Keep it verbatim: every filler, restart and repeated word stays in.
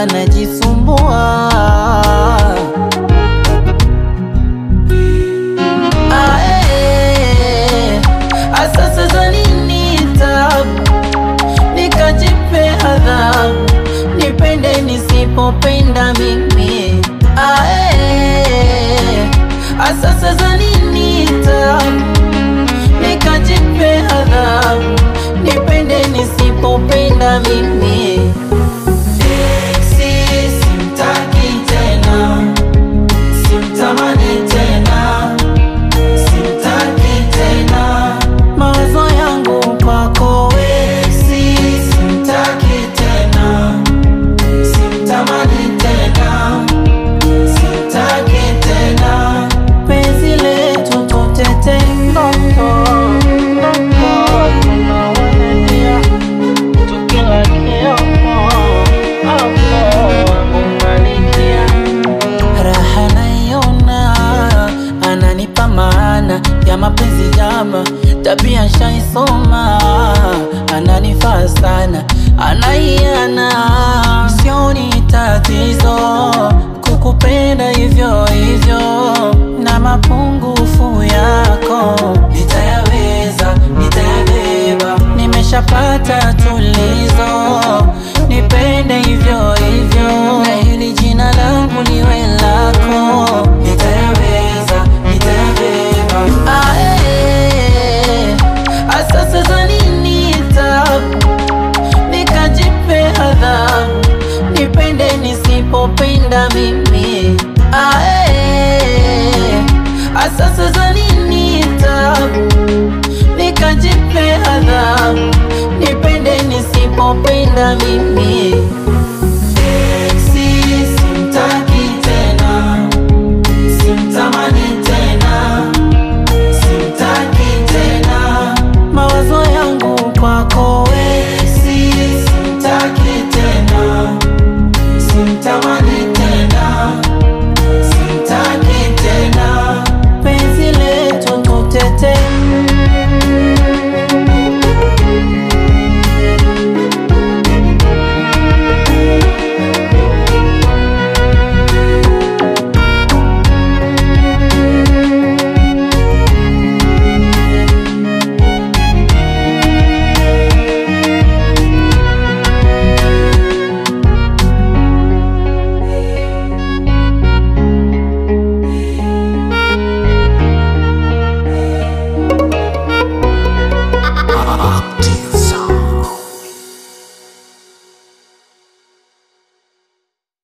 anajisumbua. Ae, asasa za nini tabu, nikajipe adhabu, nipende nisipopenda mimi. Ae, asasa za nini tabu, nikajipe adhabu, nipende nisipopenda mimi. Sexy, simtaki tena, simtamani tena, simtaki tena, mawazo yangu kwako wewe. Simtaki tena, simtamani tena, simtaki tena, penzi letu tutete ndoto. Ananipa maana ya mapenzi jama, tabia shaisoma, ananifaa sana, anaiana, sioni tatizo kukupenda hivyo hivyo, na mapungufu yako nitayaweza, nitayabeba, nimeshapata tulizo, nipende hivyo hivyo, na hili jina langu liwe lako, nitayaweza, nitayabeba. Ae, asasa za nini tabu, nikajipe adhabu, nipende nisipopenda mimi. Ae, asasa za nini tabu, nikajipe adhabu, nipende nisipopenda mimi.